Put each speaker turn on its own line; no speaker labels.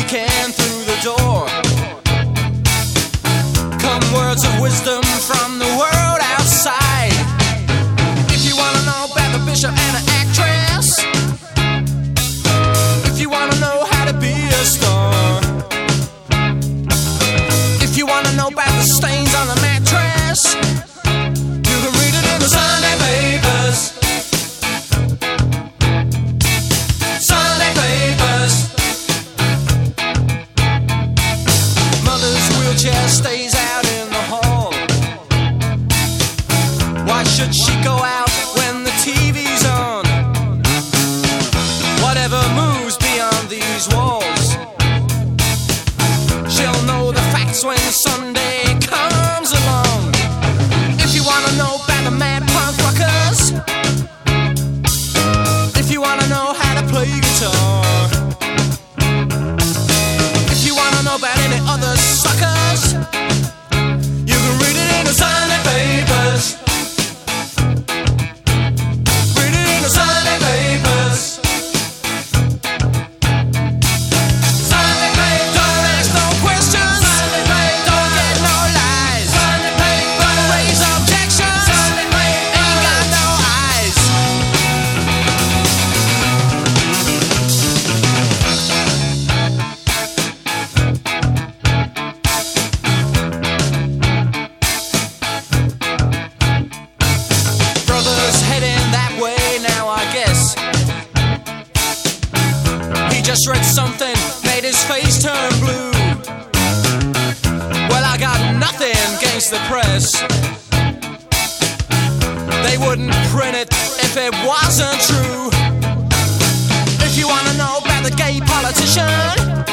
peeking through the door. Come words of wisdom from the world outside. If you wanna know about the bishop and the actress, if you wanna know how to be a star, if you wanna know about the stains on the mattress, you can read it in the Sunday papers. Sunday papers. Mother's wheelchair stays out in the hall. Why should she go out when the TV's on? Whatever moves beyond these walls, she'll know the facts when Sunday comes along. If you wanna know about the mad punk rockers, if you wanna know how to play guitar, if you wanna know about any other suckers, you can read it in the Sunday papers. Read it in the Sunday papers. Sunday papers. Don't ask no questions. Sunday papers. Don't get no lies. Sunday papers. Don't raise objections. Sunday papers. Ain't got no eyes. Brother's heading that way now, I guess. He just read something, made his face turn blue. Well, I got nothing against the press. They wouldn't print it if it wasn't true. If you wanna know about the gay politician,